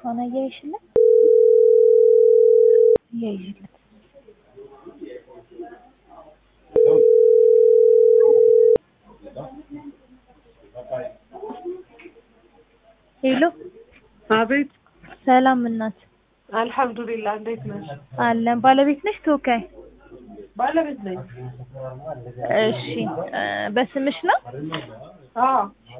ቦታውን አያይሽለት ያይሽለት ሄሎ አቤት ሰላም እናት አልহামዱሊላህ እንዴት ነሽ አለን ባለቤት ነሽ ተወካይ ባለቤት ነኝ እሺ በስምሽ ነው አዎ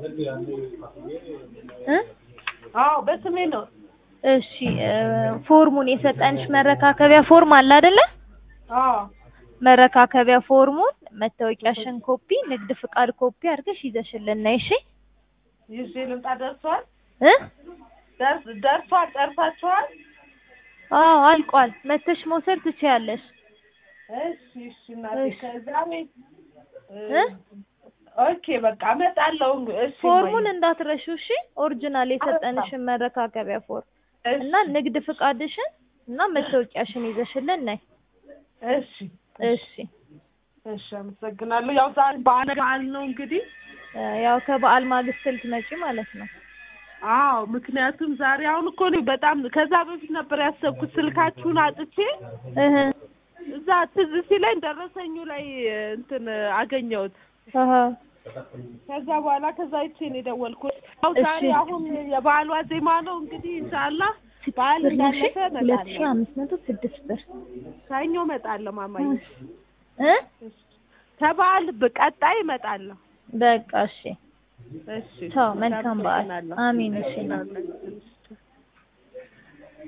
እ አዎ በስሜ ነው እሺ ፎርሙን የሰጠንሽ መረካከቢያ ፎርም አለ አይደለ አዎ መረካከቢያ ፎርሙን መታወቂያሽን ኮፒ ንግድ ፍቃድ ኮፒ አድርገሽ ይዘሽልን ነይ እሺ ይዤ ልምጣ ደርሷል እ ደርሷል ጨርሳችኋል አዎ አልቋል መተሽ መውሰድ ትችያለሽ እሺ እሺ እናቴ ከዛሬ እ ኦኬ በቃ እመጣለሁ እሺ ፎርሙን እንዳትረሺው እሺ ኦሪጂናል የሰጠንሽን መረካከቢያ ፎርም እና ንግድ ፍቃድሽን እና መታወቂያሽን ይዘሽልን ነይ እሺ እሺ እሺ አመሰግናለሁ ያው ዛሬ በዓል ነው እንግዲህ ያው ከበዓል ማግስት ልትመጪ ማለት ነው አዎ ምክንያቱም ዛሬ አሁን እኮ ነው በጣም ከዛ በፊት ነበር ያሰብኩት ስልካችሁን አጥቼ እዛ ትዝ ሲለኝ ደረሰኙ ላይ እንትን አገኘሁት ከዛ በኋላ ከዛ አይቼ ነው የደወልኩት ያው ዛሬ አሁን የበዓል ዋዜማ ነው እንግዲህ ኢንሻአላህ በዓል እንዳለፈ እመጣለሁ 2506 ብር ሰኞ እመጣለሁ ማማዬ ከበዓል ቀጣይ እመጣለሁ በቃ እሺ እሺ ቻው መልካም በዓል አሜን እሺ